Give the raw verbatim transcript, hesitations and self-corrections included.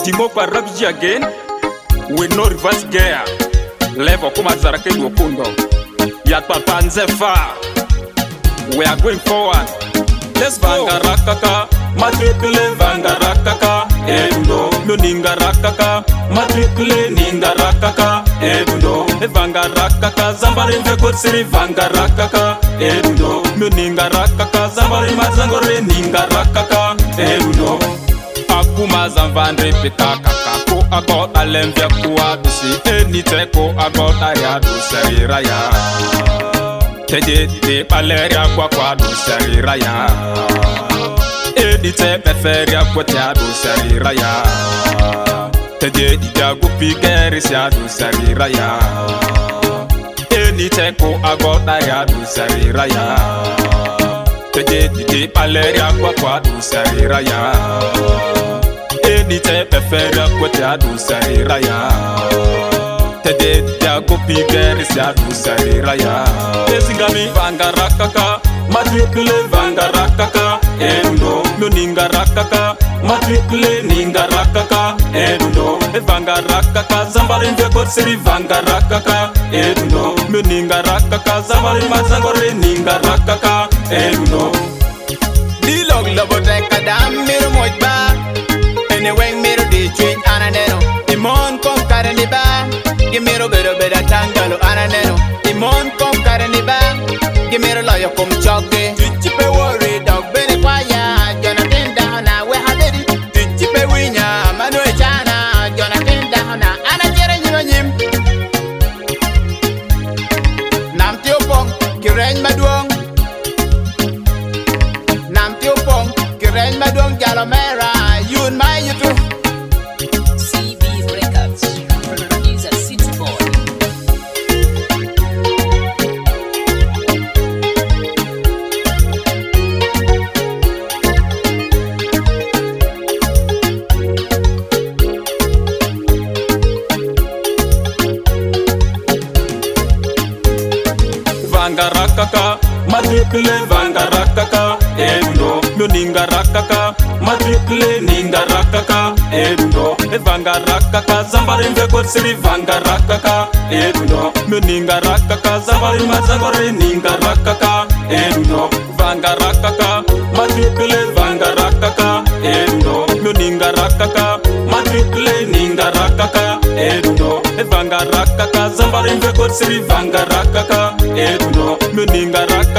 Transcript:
Timo kwa Rabji again, with no reverse gear. Level kuma zarake dokundo. Yatpa panzefa. We are going forward. Let's go. Vangarakaka, matricule vangarakaka, edundo. No ningarakaka, matricule ningarakaka, edundo. Vangarakaka, zambari mvekot siri vangarakaka, edundo. No ningarakaka, zambari mazangore ningarakaka, edundo. Akuma zamvandre pitaka kako agot alemvya kuwa dusi enite ko agot ayadu sariraya. Teje de paleria kwa kwa du sariraya. Edite preferia kwa tia du sariraya. Teje di jago pikeris ya du sariraya. Enite ko agot ayadu sariraya. Teje di paleria kwa kwa du sariraya. Enite preferia kwa tia du sariraya. Tede jago pigeris ya du sariraya. Esingami vangarakaka, matricule vangarakaka, edundo. No ningarakaka, matricule ningarakaka, edundo. Vangarakaka, zambari mvekot siri vangarakaka, edundo. No ningarakaka, zambari mazangore ningarakaka, edundo. Dilog loboteka dam miro mojba. Anyway miro di tweet ananero. Imon kom karani ba. Gimero bero beda tangalo ananero. Imon kom karani ba. Gimero loyo kom choke. Tichipe worry dog bene kwaya. Jonathan down na we hadedi. Tichipe winya manu echana. Jonathan down na anajere nyima nyim. Nam tio pong kireny maduong. Nam tio pong kireny maduong jalomera. Yun my yutu. C B Records. He's a city boy. Vangarakaka, matricule vangarakaka, edundo. No ningarakaka, matricule ningarakaka, edundo. Vangarakaka, zambari mvekot siri vangarakaka, edundo. No ningarakaka, zambari mazangore ningarakaka, edundo. Vangarakaka, matricule vangarakaka, edundo. No ningarakaka, matricule ningarakaka, edundo. Vangarakaka, zambari mvekot siri vangarakaka, edundo. No ningarakaka.